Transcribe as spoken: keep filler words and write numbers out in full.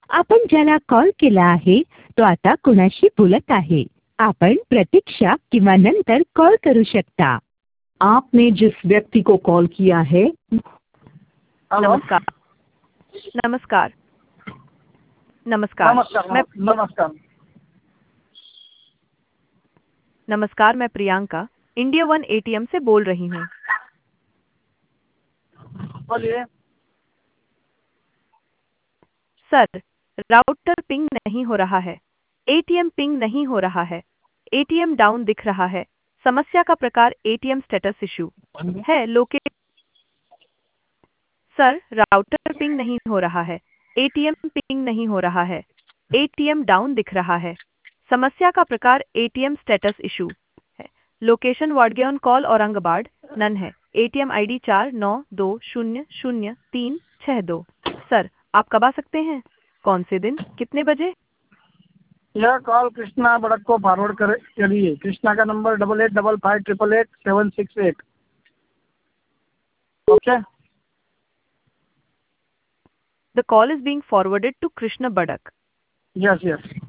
आपण ज्याला कॉल केला आहे तो आता कुणाशी बोलत आहे. आपण प्रतीक्षा किंवा नंतर कॉल करू शकता. आपने जिस व्यक्ति को कॉल किया है. हेलो. नमस्कार नमस्कार नमस्कार नमस्कार मैं नमस्कार नमस्कार मैं प्रियंका इंडिया वन एटीएम से बोल रही हूँ. बोलिए. सर राउटर पिंग नहीं हो रहा है. एटीएम पिंग नहीं हो रहा है. एटीएम डाउन दिख रहा है. समस्या का प्रकार एटीएम स्टेटस इशू है. लोके सर राउटर पिंग नहीं हो रहा है. एटीएम पिंग नहीं हो रहा है. एटीएम डाउन दिख रहा है. समस्या का प्रकार एटीएम स्टेटस इशू है. लोकेशन वाडगेन कॉल औरंगाबाद नन है. एटीएम आईडी चार नौ दो शून्य शून्य तीन छः दो. सर आप कब आ सकते हैं? कौन से दिन कितने बजे? यह कॉल कृष्णा बड़क को फॉरवर्ड करे करिए. कृष्णा का number double eight double five triple eight seven six eight. Okay. The call is being forwarded to Krishna Badak. Yes yes.